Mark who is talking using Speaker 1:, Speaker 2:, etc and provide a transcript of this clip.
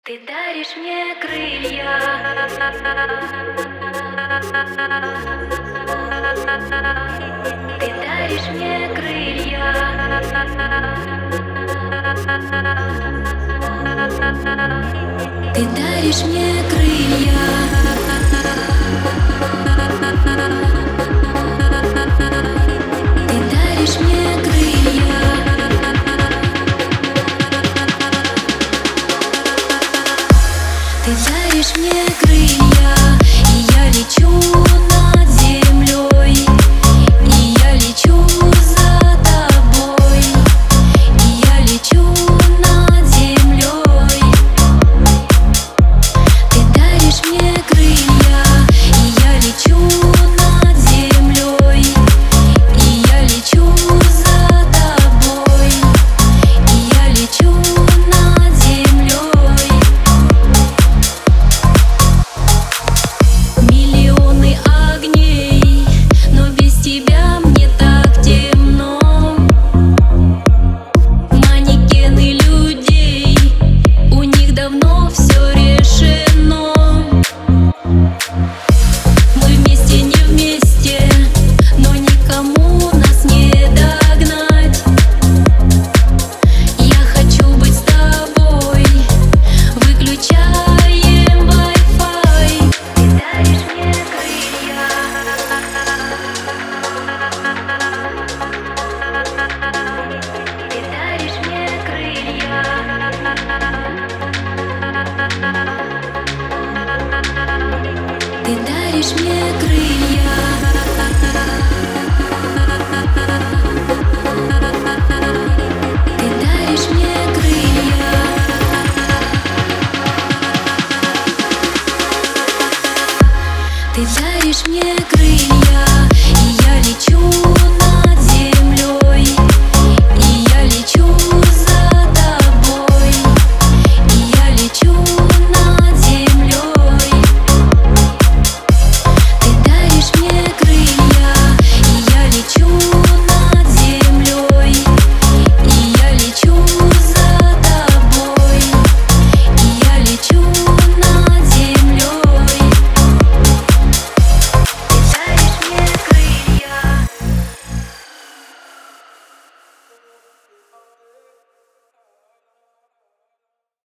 Speaker 1: Ты даришь мне крылья, ты даришь мне крылья, ты даришь мне крылья, ты даришь мне крылья, ты даришь мне крылья, и я лечу над землей, и я лечу за тобой, и я лечу над землей. Ты даришь мне крылья, и я лечу над землей, и я лечу за тобой, и я лечу над землей. Миллионы огней, но без тебя мне так темно. Манекены людей, у них давно все решено. Мы вместе не вместе, но никому нас не догнать. Я хочу быть с тобой, выключаем Wi-Fi. Ты даришь мне крылья, ты даришь мне крылья, ты даришь мне крылья.